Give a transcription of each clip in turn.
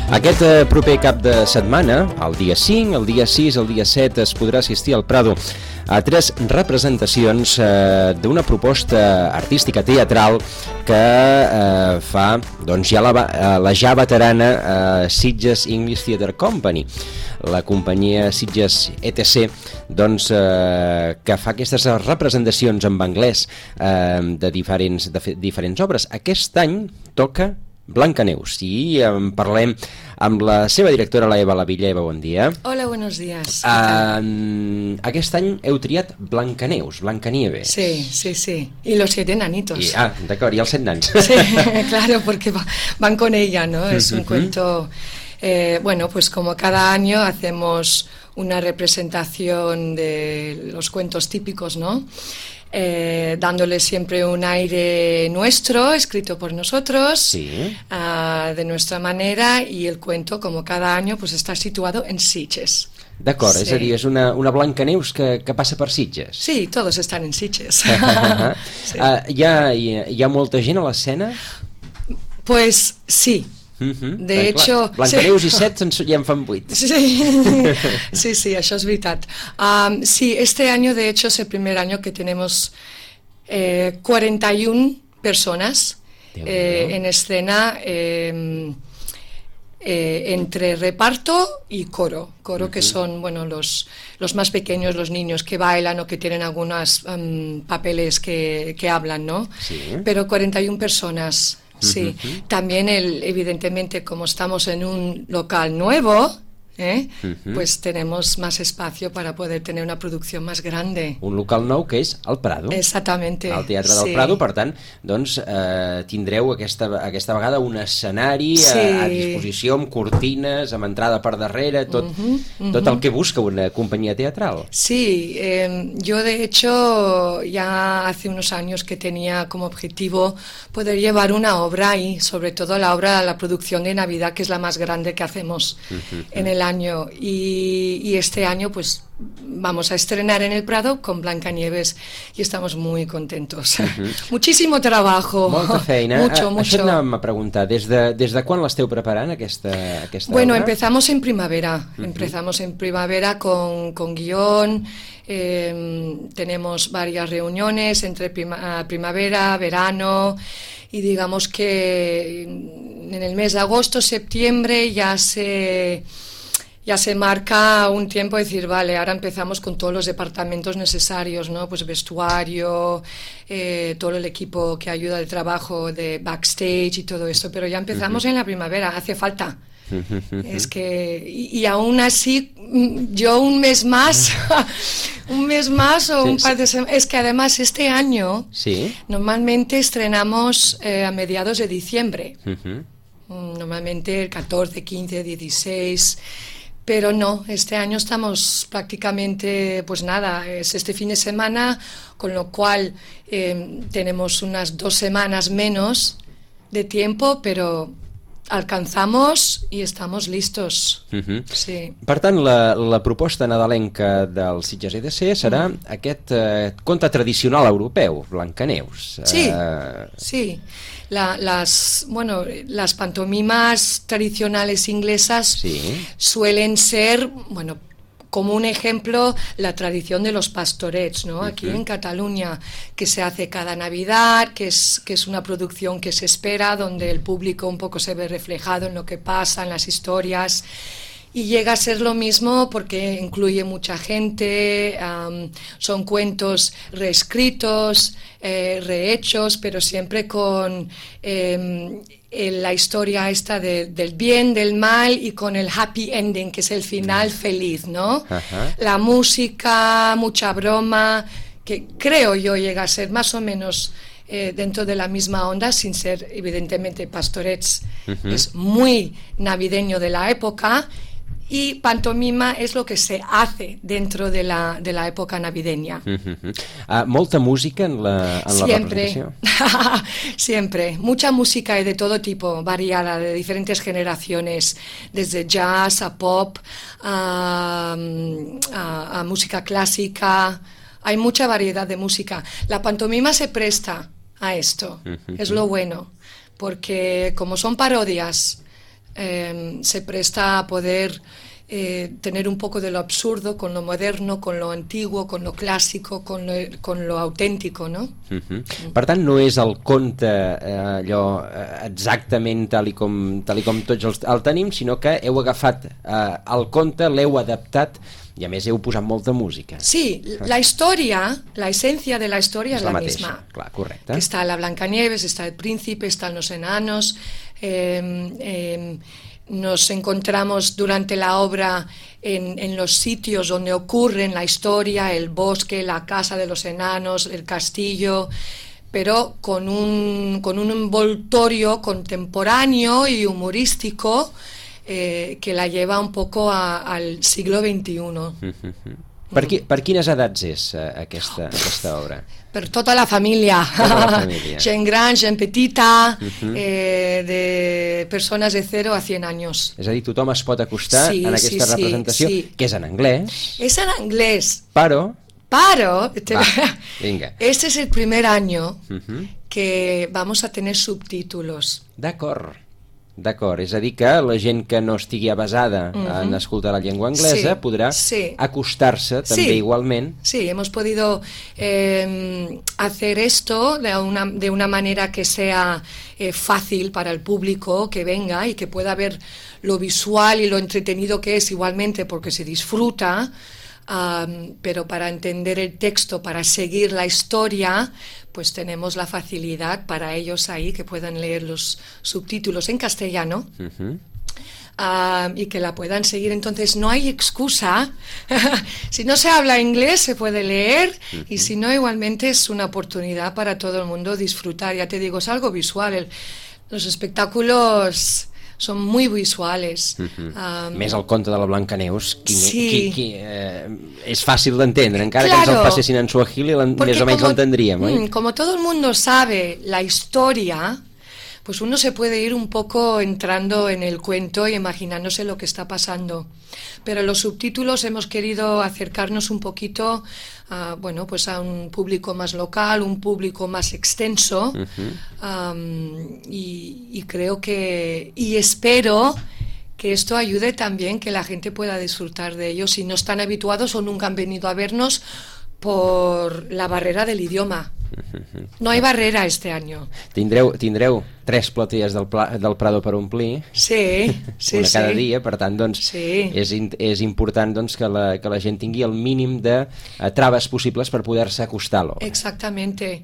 Aquest proper cap de setmana, el dia 5, el dia 6, el dia 7, es podrà assistir al Prado a 3 representacions d'una proposta artística teatral que fa doncs, ja la ja veterana Sitges English Theatre Company, la companyia Sitges ETC, doncs, que fa aquestes representacions en anglès de diferents obres. Aquest any toca Blancaneus i en parlem amb la seva directora, la Eva Lavilla. Eva, bon dia. Hola, buenos días. Aquest any heu triat Blancaneus, Blancanieves. Sí, sí, sí. Y los 7 enanitos. D'acord, i els 7 nans. Sí, claro, porque van con ella, ¿no? Es un cuento... bueno, pues como cada año hacemos una representación de los cuentos típicos, ¿no? Dándole siempre un aire nuestro, escrito por nosotros, sí. De nuestra manera, y el cuento, como cada año, pues está situado en Sitges. D'acord, sí. És a dir, és una Blancaneus que passa per Sitges. Sí, todos están en Sitges. Sí. Hi ha molta gent a l'escena? Pues sí. De hecho... Blancaneus i 7 ja en fan 8. Sí, sí, això és veritat. Sí, este año de hecho es el primer año que tenemos 41 personas en escena, entre reparto y coro. Coro que son, bueno, los más pequeños, los niños que bailan o que tienen algunos papeles que hablan, ¿no? Sí. Pero 41 personas... Sí, también evidentemente como estamos en un local nuevo, pues tenemos más espacio para poder tener una producción más grande. Un local nou que és el Prado. Exactamente. El Teatre del Prado, per tant, doncs tindreu aquesta vegada un escenari a disposició amb cortines, amb entrada per darrere, tot el que busca una companyia teatral. Sí, yo de hecho ya hace unos años que tenía como objetivo poder llevar una obra ahí, sobre todo la producción de Navidad, que es la más grande que hacemos en el año, y este año pues vamos a estrenar en el Prado con Blancanieves y estamos muy contentos. Muchísimo trabajo. Molta feina. Mucho. Això et anàvem a preguntar, des de quan l'esteu preparant aquesta Bueno, obra? empezamos en primavera con guión. Tenemos varias reuniones entre primavera, verano, y digamos que en el mes de agosto, septiembre ya se marca un tiempo de decir, vale, ahora empezamos con todos los departamentos necesarios, ¿no? Pues vestuario, todo el equipo que ayuda de trabajo de backstage y todo esto, pero ya empezamos en la primavera, hace falta. Es que, y aún así, yo un mes más o un par de semanas, es que además este año normalmente estrenamos a mediados de diciembre, normalmente el 14, 15, 16... Pero no, este año estamos prácticamente, pues nada, es este fin de semana, con lo cual tenemos unas 2 semanas menos de tiempo, pero alcanzamos i estamos listos. Sí. Per tant, la proposta nadalenca del Sitges ETC serà aquest conte tradicional europeu, Blancaneus. Sí. Las pantomimas tradicionales inglesas suelen ser, bueno, como un ejemplo, la tradición de los pastorets, ¿no? Aquí en Cataluña, que se hace cada Navidad, que es una producción que se espera, donde el público un poco se ve reflejado en lo que pasa, en las historias. Y llega a ser lo mismo porque incluye mucha gente, son cuentos reescritos, rehechos, pero siempre con la historia esta del bien, del mal, y con el happy ending, que es el final feliz, ¿no? La música, mucha broma, que creo yo llega a ser más o menos dentro de la misma onda, sin ser evidentemente pastorets. Es muy navideño de la época. Y pantomima es lo que se hace dentro de la época navideña. ¿Molta música en la representación? Siempre. Mucha música y de todo tipo, variada, de diferentes generaciones, desde jazz a pop, a música clásica. Hay mucha variedad de música. La pantomima se presta a esto, es lo bueno, porque como son parodias se presta a poder tener un poco de lo absurdo con lo moderno, con lo antiguo, con lo clásico, con lo auténtico, no? Per tant, no és el conte allò exactament tal i com tots el tenim, sinó que heu agafat el conte, l'heu adaptat i a més heu posat molta música. Sí, la historia, la esencia de la historia es la misma. Clar, correcte. Está la Blancanieves, está el príncipe, están los enanos, nos encontramos durante la obra en los sitios donde ocurre la historia, el bosque, la casa de los enanos, el castillo, pero con un envoltorio contemporáneo y humorístico que la lleva un poco al siglo XXI. Per quines edats és aquesta obra? Per tota la família. Gent gran, gent petita, de persones de 0 a 100 anys. És a dir, tothom es pot acostar en aquesta representació, que és en anglès. És en anglès. Pero, venga. Este es el primer año que vamos a tener subtítulos. D'acord, és a dir que la gent que no estigui avesada en escoltar la llengua anglesa podrà acostar-se també igualment. Sí, hemos podido hacer esto de una manera que sea fácil para el público que venga y que pueda ver lo visual y lo entretenido que es igualmente porque se disfruta. Pero para entender el texto, para seguir la historia, pues tenemos la facilidad para ellos ahí que puedan leer los subtítulos en castellano y que la puedan seguir. Entonces no hay excusa. Si no se habla inglés se puede leer y si no igualmente es una oportunidad para todo el mundo disfrutar. Ya te digo, es algo visual. Los espectáculos son muy visuales. Més el conte de la Blancaneus, és fàcil d'entendre, encara que ens el passessin en suahili, més o menys l'entendríem, oi? Como todo el mundo sabe la historia, pues uno se puede ir un poco entrando en el cuento y imaginándose lo que está pasando. Pero los subtítulos hemos querido acercarnos un poquito a un público más local, un público más extenso, y creo que, y espero que esto ayude también que la gente pueda disfrutar de ellos si no están habituados o nunca han venido a vernos por la barrera del idioma. No hay barrera este año. Tindreu 3 platees del Prado per omplir, una cada dia, per tant doncs, és important doncs, que la gent tingui el mínim de traves possibles per poder-se acostar a l'obra. Exactamente.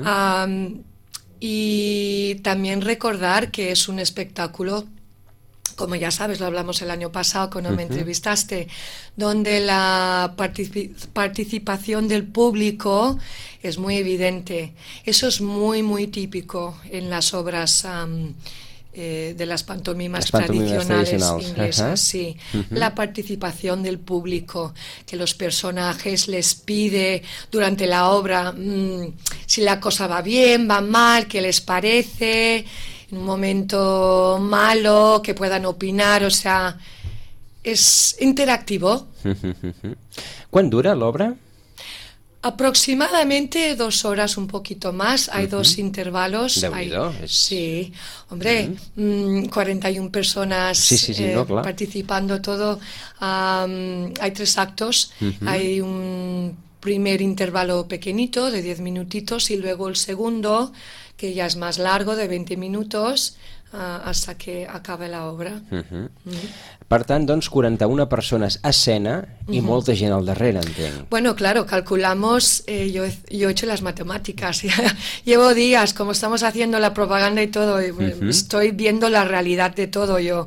Y también recordar que es un espectáculo, como ya sabes, lo hablamos el año pasado cuando me entrevistaste, donde la participación del público es muy evidente. Eso es muy, muy típico en las obras de las pantomimas tradicionales inglesas. Sí. La participación del público, que los personajes les pide durante la obra si la cosa va bien, va mal, qué les parece, en un momento malo, que puedan opinar, o sea, es interactivo. ¿Cuán dura la obra? Aproximadamente 2 horas, un poquito más. Hay 2 intervalos. Sí, hombre, 41 personas participando todo. Hay 3 actos. Hay un primer intervalo pequeñito de 10 minutitos y luego el segundo, que ya es más largo, de 20 minutos, hasta que acabe la obra. Per tant, doncs, 41 persones a escena i molta gent al darrere, entenc. Bueno, claro, calculamos, yo he hecho las matemáticas, llevo días, como estamos haciendo la propaganda y todo, estoy viendo la realidad de todo yo.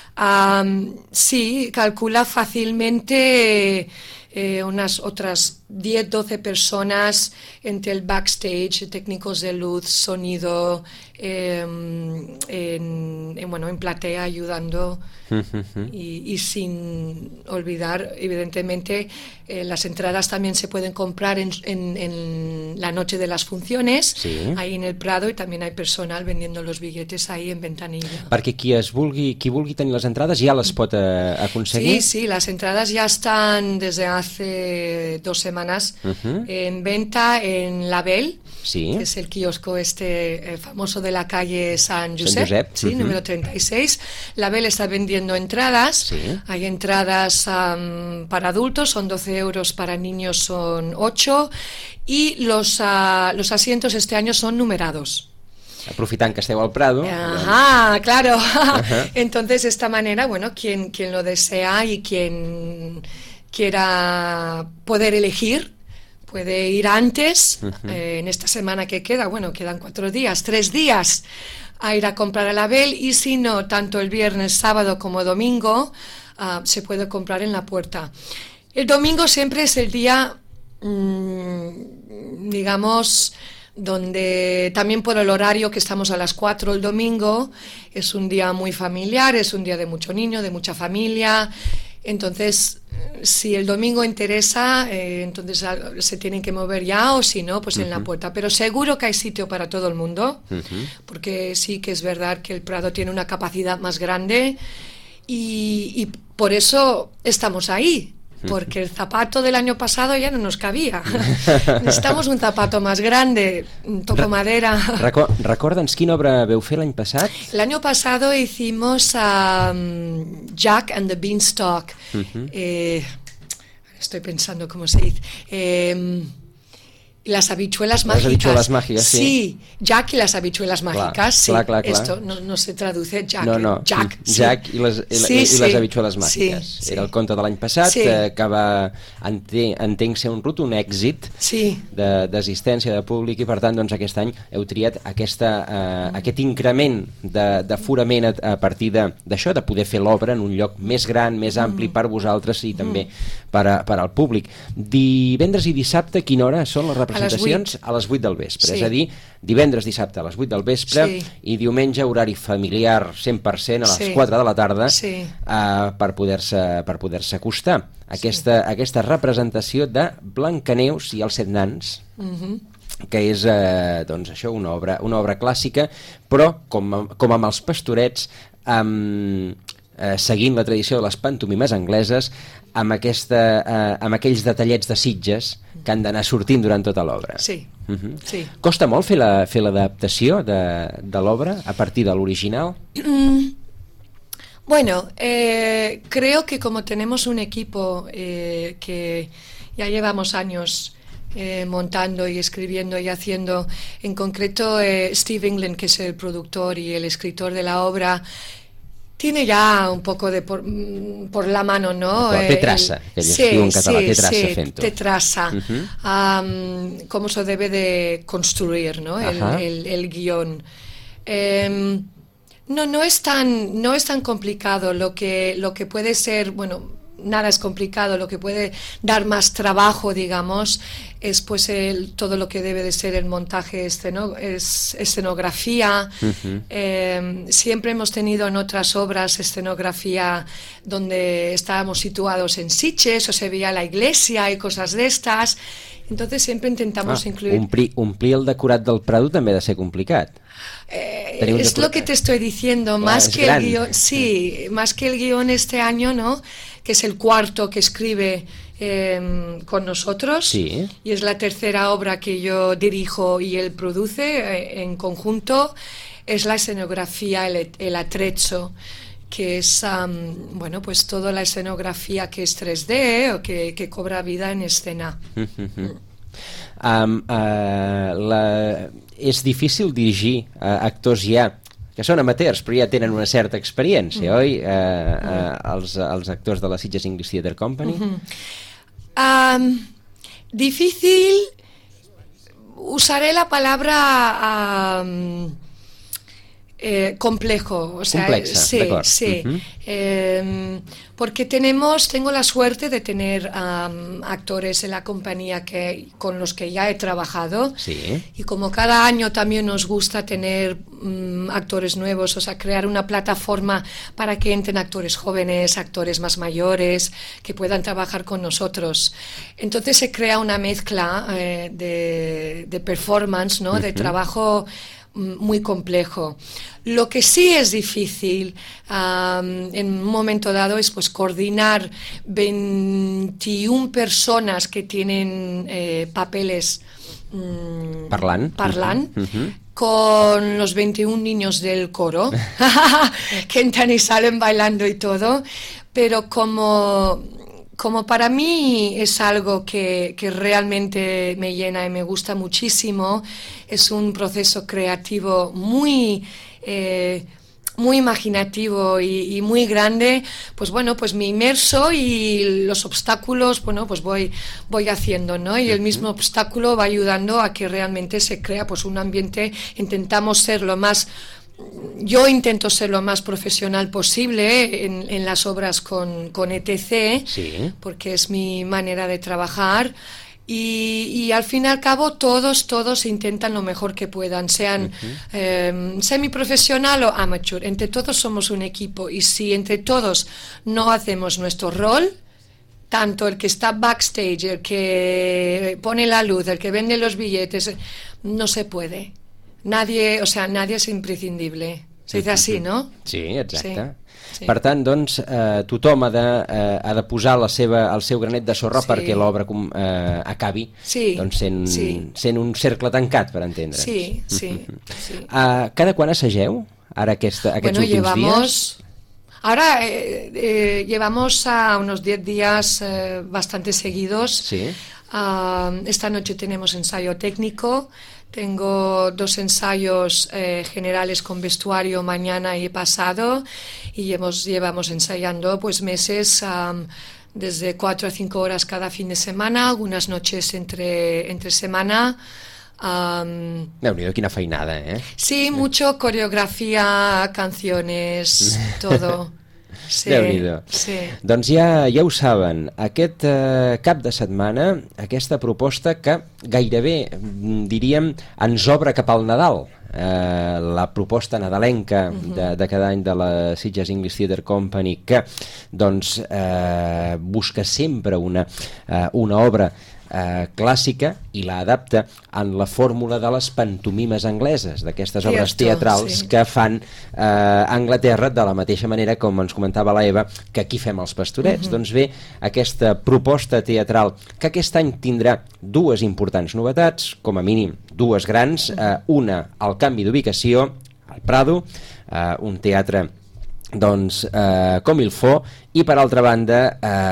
Sí, calcula fácilmente unas otras 10-12 personas entre el backstage, técnicos de luz, sonido, en platea ayudando, y sin olvidar, evidentemente, las entradas también se pueden comprar en la noche de las funciones, ahí en el Prado, y también hay personal vendiendo los billetes ahí en ventanilla. Perquè qui vulgui tenir les entrades ja les pot aconseguir? Sí, las entradas ya están desde hace 2 semanas en venta en Label, sí, que es el kiosco famoso de la calle San Josep, sí, número 36. La Bel está vendiendo entradas. Sí. Hay entradas para adultos, son 12 euros, para niños son 8, y los asientos este año son numerados. Aprofitant que esteu al Prado. Ajá, claro. Entonces, de esta manera, bueno, quien lo desea y quien quiera poder elegir, puede ir antes, en esta semana que queda, bueno, quedan 3 días, a ir a comprar a la Bel, y si no, tanto el viernes, sábado como domingo, se puede comprar en la puerta. El domingo siempre es el día, digamos, donde también por el horario, que estamos a las 4 el domingo, es un día muy familiar, es un día de mucho niño, de mucha familia. Entonces, si el domingo interesa, entonces se tienen que mover ya, o si no, pues en la puerta. Pero seguro que hay sitio para todo el mundo, porque sí que es verdad que el Prado tiene una capacidad más grande, y por eso estamos ahí. Porque el zapato del año pasado ya no nos cabía. Necesitamos un zapato más grande, toco madera. Recorda'ns quina obra veu fer l'any passat? El año pasado hicimos Jack and the Beanstalk. Estoy pensando cómo se dice. Las habichuelas mágicas. Las habichuelas mágicas, sí. Sí, Jack y las habichuelas mágicas. Sí, clar. esto no se traduce Jack. No. Jack, sí. Jack i les habichueles màgiques. Sí. Era el conte de l'any passat, sí. Que va, entenc, ser un rotund èxit, sí, d'assistència de públic, i per tant, doncs, aquest any heu triat aquest increment d'aforament a partir d'això, de poder fer l'obra en un lloc més gran, més ampli per vosaltres, i també per al públic. Divendres i dissabte, a quina hora són les representacions? A les 8 del vespre, sí. És a dir, divendres, dissabte a les 8 del vespre, sí. I diumenge horari familiar 100% a les 4 de la tarda, sí. Per poder-se acostar a aquesta representació de Blancaneus i els 7 nans, que és, doncs això, una obra clàssica, però com amb els Pastorets, seguint la tradició de les pantomimes angleses, amb aquells detallets de Sitges que han d'anar sortint durant tota l'obra. Sí. Sí. Costa molt fer l'adaptació de l'obra a partir de l'original? Bueno, creo que como tenemos un equipo que ya llevamos años montando y escribiendo y haciendo, en concreto Steve England, que es el productor y el escritor de la obra, tiene ya un poco de por la mano, ¿no? Té traça, que ells diuen en català, té traça fent-ho. Té traça, cómo se debe de construir, ¿no? El guión. No es tan complicado. Lo que puede ser, bueno, nada es complicado. Lo que puede dar más trabajo, digamos, es pues todo lo que debe de ser el montaje, escenografía. Siempre hemos tenido en otras obras escenografía donde estábamos situados en Sitges, o se veía la iglesia y cosas de estas. Entonces siempre intentamos incluir... Omplir el decorat del Prado també ha de ser complicat. Es lo que te estoy diciendo, más que el guión, sí, más que el guión este año, ¿no? Que es el cuarto que escribe con nosotros, sí. Y es la tercera obra que yo dirijo y él produce en conjunto. Es la escenografía, el atrezzo, que es, bueno, pues toda la escenografía que es 3D o que cobra vida en escena. És difícil dirigir actors ja que són amateurs però ja tenen una certa experiència, oi? Els actors de la Sitges English Theatre Company. Difícil, usaré la palabra complejo, o sea, complexa, sí, d'acord. Sí. Porque tengo la suerte de tener actores en la compañía con los que ya he trabajado, sí. Y como cada año también nos gusta tener actores nuevos, o sea, crear una plataforma para que entren actores jóvenes, actores más mayores, que puedan trabajar con nosotros. Entonces se crea una mezcla de performance, ¿no? De trabajo muy complejo. Lo que sí es difícil en un momento dado es pues coordinar 21 personas que tienen papeles parlant, con los 21 niños del coro, que entran y salen bailando y todo, pero como para mí es algo que realmente me llena y me gusta muchísimo, es un proceso creativo muy imaginativo y muy grande, pues bueno, pues me inmerso y los obstáculos, bueno, pues voy haciendo, ¿no? Y el mismo obstáculo va ayudando a que realmente se crea pues un ambiente. Yo intento ser lo más profesional posible en las obras con ETC, sí, porque es mi manera de trabajar. Y al fin y al cabo todos intentan lo mejor que puedan, sean semiprofesional o amateur. Entre todos somos un equipo, y si entre todos no hacemos nuestro rol, tanto el que está backstage, el que pone la luz, el que vende los billetes, no se puede. Nadie és imprescindible. Se dice así, no? Sí, exacte. Sí. Per tant, doncs, tothom ha de posar el seu granet de sorra perquè l'obra acabi sent un cercle tancat, per entendre'ns. Sí. Cada quan assageu, ara aquests últims días? Ahora llevamos a unos 10 días bastante seguidos. Sí. Esta noche tenemos ensayo técnico. Tengo 2 ensayos generales con vestuario mañana y pasado, y llevamos ensayando pues meses, desde 4 a 5 horas cada fin de semana, algunas noches entre semana. Déu-n'hi-do, quina feinada, Sí, mucho coreografía, canciones, todo. Sí, Déu-n'hi-do. Sí. Doncs ja ho saben, aquest cap de setmana, aquesta proposta que gairebé, diríem, ens obre cap al Nadal, la proposta nadalenca de cada any de la Sitges English Theatre Company, que doncs busca sempre una obra clàssica i la adapta en la fórmula de les pantomimes angleses, d'aquestes obres teatrals que fan a Anglaterra, de la mateixa manera com ens comentava la Eva que aquí fem els Pastorets. Doncs bé, aquesta proposta teatral que aquest any tindrà 2 importants novetats, com a mínim 2 grans, una, el canvi d'ubicació al Prado, un teatre doncs com il faut, i per altra banda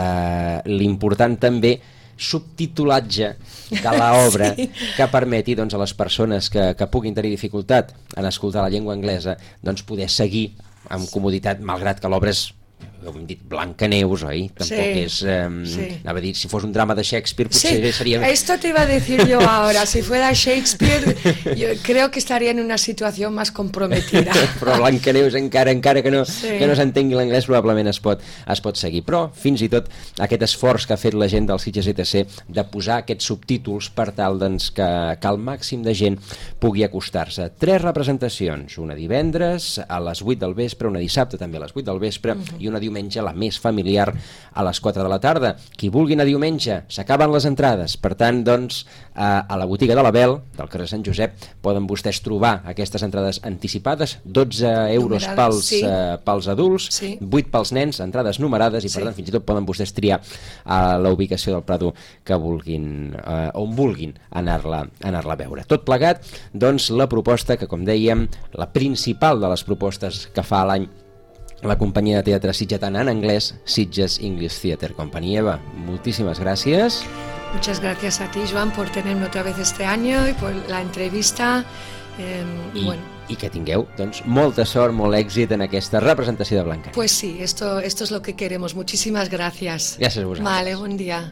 l'important també subtitulatge de l'obra que permeti doncs, a les persones que puguin tenir dificultat en escoltar la llengua anglesa doncs, poder seguir amb comoditat, malgrat que l'obra és, hem dit, Blancaneus, oi? Tampoc és... Anava a dir, si fos un drama de Shakespeare potser sería... Esto te iba a decir yo ahora. Si fuera Shakespeare, yo creo que estaría en una situación más comprometida. Però Blancaneus, encara que no s'entengui l'anglès, probablement es pot seguir. Però, fins i tot, aquest esforç que ha fet la gent del Sitges ETC de posar aquests subtítols per tal doncs, que el màxim de gent pugui acostar-se. 3 representacions, una divendres a les 8 del vespre, una dissabte també a les 8 del vespre, i una diumenge, la més familiar, a les 4 de la tarda. Qui vulgui anar diumenge, s'acaben les entrades. Per tant, doncs, a la botiga de l'Abel, del carrer Sant Josep, poden vostès trobar aquestes entrades anticipades, 12 euros pels adults, 8 pels nens, entrades numerades, i per tant, fins i tot poden vostès triar a la ubicació del Prado que vulguin, on vulguin anar-la a veure. Tot plegat, doncs, la proposta que, com dèiem, la principal de les propostes que fa a l'any la companyia de teatre sitgetana en anglès, Sitges English Theatre Company. Eva, muchísimas gracias. Muchas gracias a ti, Joan, por tenerme otra vez este año y por la entrevista. I que tingueu doncs, molta sort, molt èxit en aquesta representació de Blanca. Pues sí, esto es lo que queremos. Muchísimas gracias. Gràcies a vosaltres. Vale, buen día.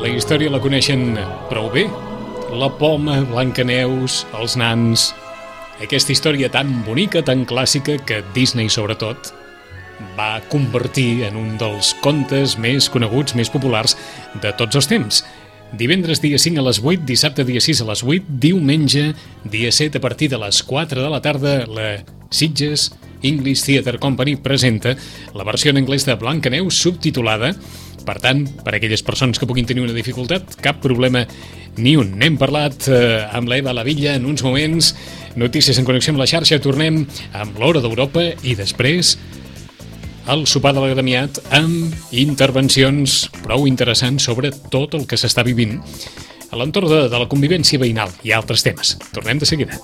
La història la coneixen prou bé. La poma, Blancaneus, els nans... Aquesta història tan bonica, tan clàssica, que Disney, sobretot, va convertir en un dels contes més coneguts, més populars de tots els temps. Divendres dia 5 a les 8, dissabte dia 6 a les 8, diumenge dia 7 a partir de les 4 de la tarda, la Sitges English Theatre Company presenta la versió en anglès de Blancaneus subtitulada. Per tant, per a aquelles persones que puguin tenir una dificultat, cap problema ni un. N'hem parlat amb l'Eva Lavilla en uns moments. Notícies en connexió amb la xarxa. Tornem amb l'Hora d'Europa i després el sopar de l'Agremiat amb intervencions prou interessants sobre tot el que s'està vivint a l'entorn de la convivència veïnal i altres temes. Tornem de seguida.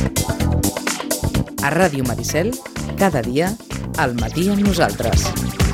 A Ràdio Maricel, cada dia, al matí amb nosaltres.